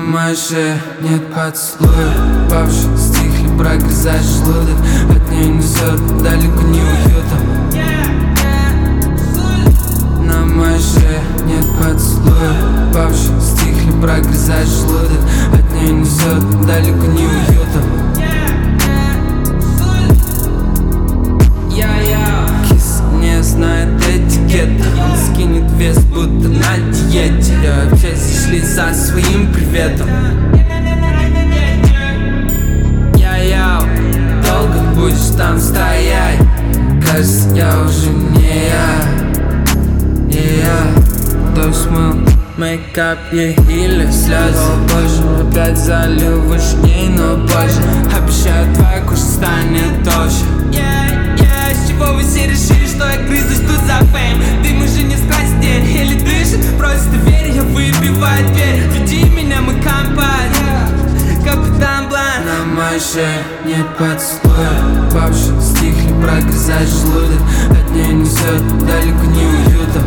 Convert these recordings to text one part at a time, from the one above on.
моей шее нет поцелуя. Бабушка стихли, прогрызает желудок. От нее несет далеко не уютом. На моей шее нет поцелуя. Бабушка стихли, прогрызает желудок. От нее несет далеко не уютом. Кис не знает этикета. Он скинет вес, будто на диете. Вообще зашли за своим приветом. Долго будешь там стоять? Кажется, я уже не я. Кто смыл мейкап ей или слезы? О боже, опять залил выше ней, но позже. Обещаю, твоя кожа станет толще. С чего вы все решили, что я грызусь тут за фейм? Дым уже не скрасит день, или дышит, просит доверия, я выбиваю дверь. Веди меня, мы компания, капитан Блан. На моей шее нет поцелуя. Бабушка стихли, прогрызает желудок. От нее несет далеко не уютом.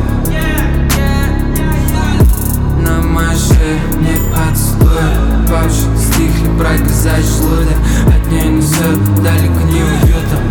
На моей шее нет поцелуя. Бабушка стихли, прогрызает желудок. От нее несет далеко не уютом.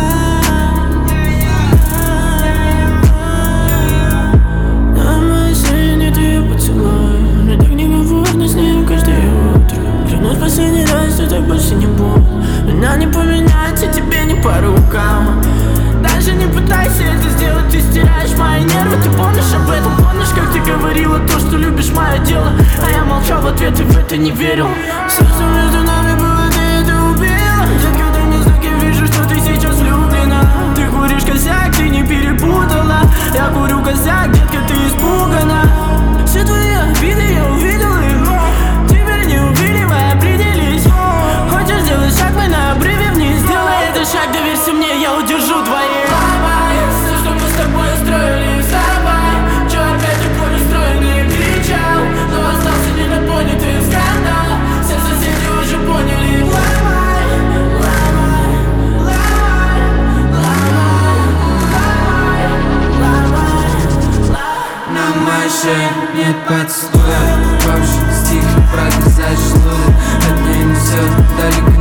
Последний раз, что так больше не буду. Меня не поменяется, тебе не по рукам. Даже не пытайся это сделать, ты стираешь мои нервы. Ты помнишь об этом, помнишь, как ты говорила то, что любишь мое дело. А я молчал в ответ и в это не верил. Все, что между нами было, ты это убила. Детка, дай мне знаки, вижу, что ты сейчас влюблена. Ты куришь косяк, ты не перепутала. Я курю косяк, детка, ты испугана. Все твои обиды, я увидел их. Теперь не увидевай, определись. Хочешь сделать шаг, мы на обрыве вниз. Сделай этот шаг, доверься мне, я удержу твои. Все, что мы с тобой устроили, вставай. Че опять такой устроенный кричал, но остался недопонятый скандал. Все соседи уже поняли. Ломай, ломай, ломай, ломай, ломай, ломай. На моей шее нет поцелуя. Бабушка стихли, прогрызает желудок. От нее несет далеко